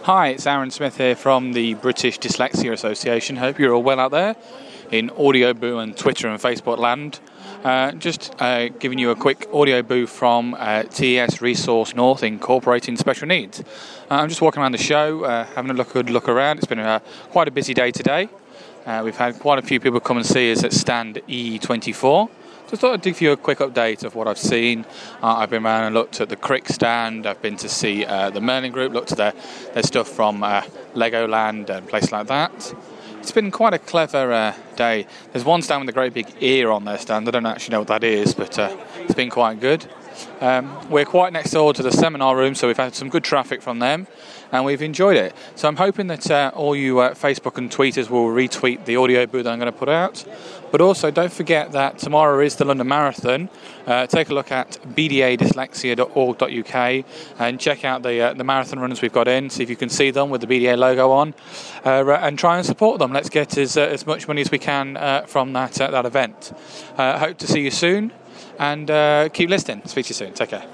Hi, it's Aaron Smith here from the British Dyslexia Association. Hope you're all well out there in Audio Boo and Twitter and Facebook land. Just giving you a quick audio boo from TES Resource North Incorporating Special Needs. I'm just walking around the show, having a good look around. It's been quite a busy day today. We've had quite a few people come and see us at stand E24. Just thought I'd give you a quick update of what I've seen. I've been around and looked at the Crick stand. I've been to see the Merlin Group, looked at their stuff from Legoland and places like that. It's been quite a clever day. There's one stand with a great big ear on their stand. I don't actually know what that is, but it's been quite good. We're quite next door to the seminar room, so we've had some good traffic from them, and we've enjoyed it. So I'm hoping that all you Facebook and tweeters will retweet the audio boo that I'm going to put out. But also, don't forget that tomorrow is the London Marathon. Take a look at bdadyslexia.org.uk and check out the marathon runners we've got in. See if you can see them with the BDA logo on, and try and support them. Let's get as much money as we can from that event. Hope to see you soon, and keep listening. Speak to you soon. Take care.